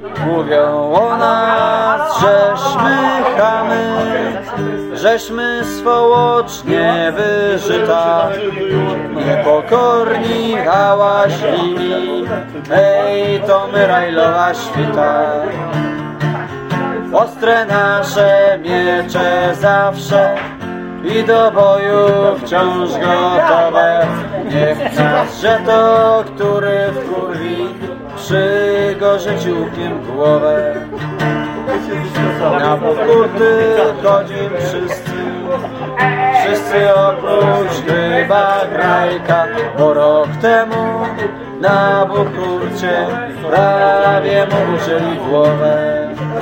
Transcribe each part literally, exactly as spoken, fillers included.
Mówią o nas, żeśmy chamy, żeśmy swołocznie wyżyta, niepokorni, hałaśliwi, ej, to my rajlowa świta. Ostre nasze miecze zawsze i do boju wciąż gotowe. Niech nas, że to, który wkurwi, przygorzyć łukiem głowę. Na bukurty chodzim wszyscy, wszyscy oprócz chyba Grajka, bo rok temu na bukurcie prawie mu użyli głowę.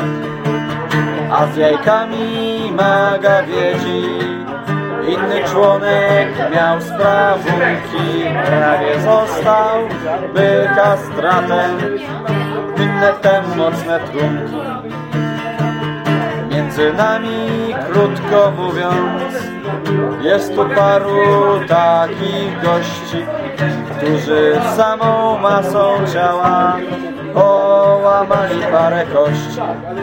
A z jajkami maga wiedzi, inny członek miał sprawunki, prawie został by kastratem, inne tem mocne trunki. Między nami, krótko mówiąc, jest tu paru takich gości, którzy samą masą ciała połamali parę kości.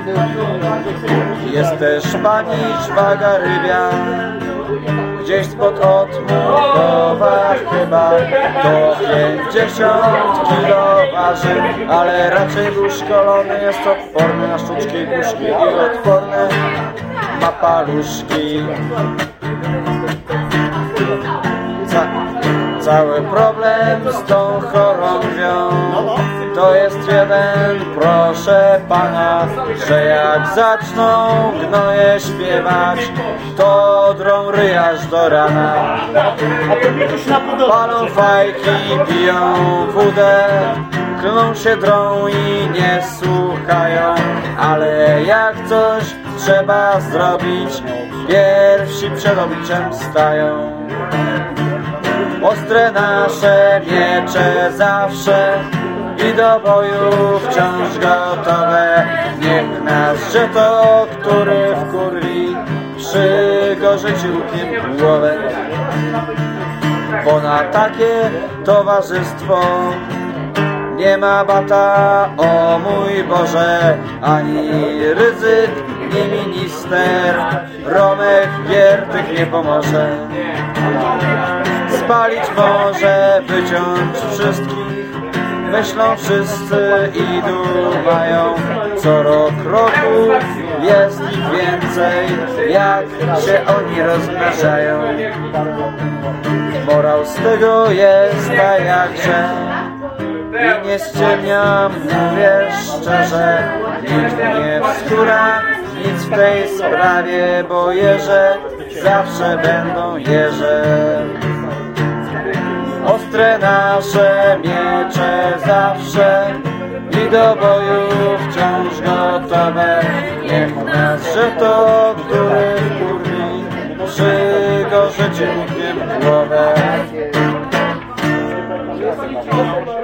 Jest też pani Żwaga Rybia, gdzieś spod Otmurkowa chyba, to pięćdziesiąt kilo waży, ale raczej był szkolony, jest odporny na sztuczki i puszki i odporne ma paluszki. Ca cały problem z tą chorągwią to jest jeden, proszę pana, że jak zaczną gnoje śpiewać, to drą ryj aż do rana. Palą fajki, piją wódę, klną się, drą i nie słuchają, ale jak coś trzeba zrobić, pierwsi przed obliczem stają. Ostre nasze miecze zawsze i do boju wciąż gotowe. Niech nas, że to, który wkurwi, przygorzyć łukiem głowę. Bo na takie towarzystwo nie ma bata, o mój Boże, ani Rydzyk, ni minister, Romek Giertych nie pomoże. Spalić może, wyciąć wszystkich, myślą wszyscy i dumają. Co rok roku jest ich więcej, jak się oni rozmnażają. Morał z tego jest, a jakże, i nie ściemniam, mówię szczerze, nikt nie wskóra nic w tej sprawie, bo jeże zawsze będą jeże. Ostre nasze miecze zawsze i do boju wciąż gotowe. Niech nas, że to, który wkurwi, przygorzyć łukiem głowę.